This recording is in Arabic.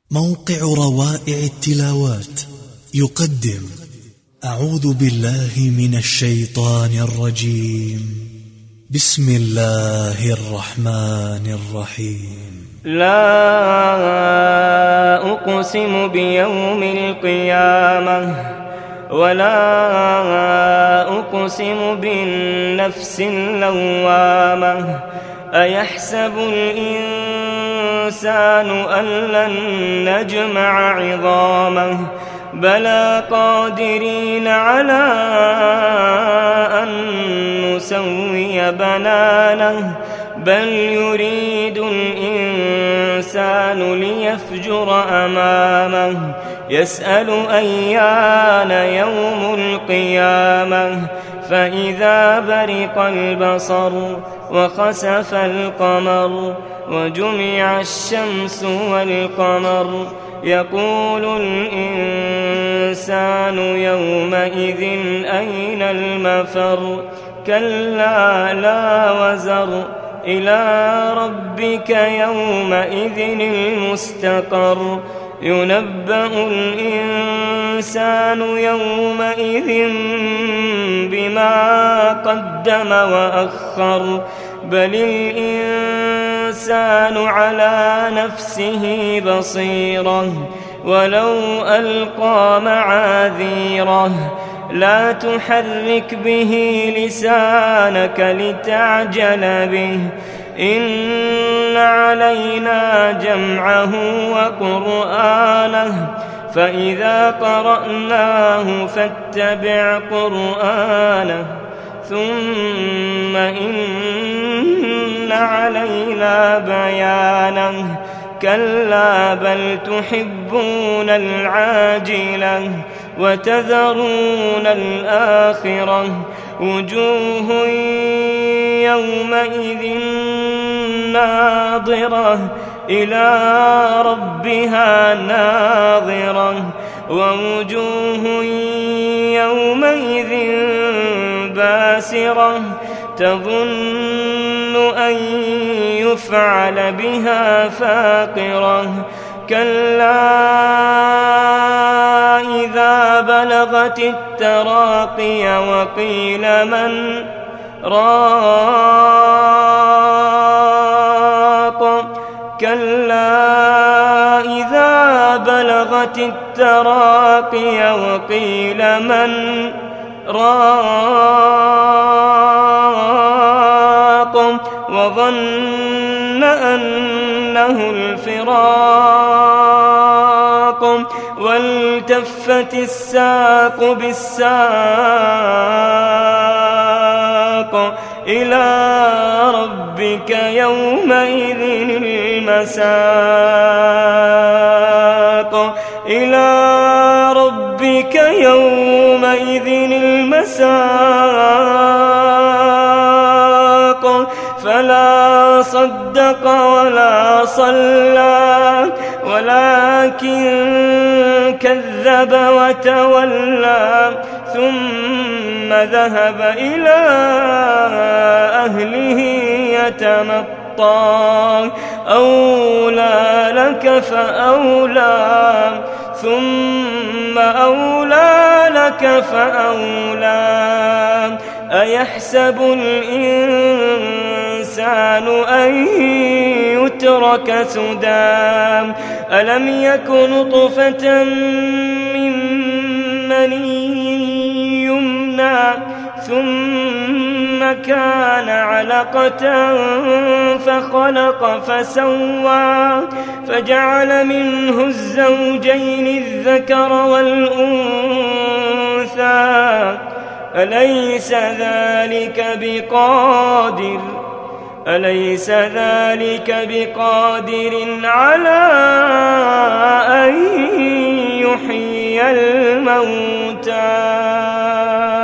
موقع روائع التلاوات يقدم أعوذ بالله من الشيطان الرجيم. بسم الله الرحمن الرحيم. لا أقسم بيوم القيامة ولا أقسم بالنفس اللوامة أيحسب الإنسان أن لن نجمع عظامه بلى قادرين على أن نسوي بنانه بل يريد الإنسان ليفجر أمامه يسأل أيان يوم القيامة فإذا برق البصر وخسف القمر وجمع الشمس والقمر يقول الإنسان يومئذ أين المفر كلا لا وزر إلى ربك يومئذ المستقر ينبأ الإنسان يومئذ بما قدم وأخر بل الإنسان على نفسه بصيرة ولو ألقى معاذيره لا تحرك به لسانك لتعجل به إن علينا جمعه وقرآنه فإذا قرأناه فاتبع قرآنه ثم إن علينا بيانه كلا بل تحبون العاجلة وتذرون الآخرة وجوه يومئذ ناظرة إلى ربها ناظرة ووجوه يومئذ باسرة تظن أن يفعل بها فاقرة كلا إذا بلغت التراقي وقيل من راق كلا إذا بلغت التراقي وقيل من راق وظن أنه الفراق والتفت الساق بالساق إلى ربك يومئذ المساق إلى ربك يومئذ المساق فلا صدق ولا صلى ولكن كذب وتولى ثم ذهب إلى أهله يتمطى أولى لك فأولى ثم أولى لك فأولى أيحسب الإنسان أن يترك سدى ألم يك نطفة من مني يمنى ثم كان علقة فخلق فسوى فجعل منه الزوجين الذكر والأنثى أليس ذلك بقادر على أن يحيي الموتى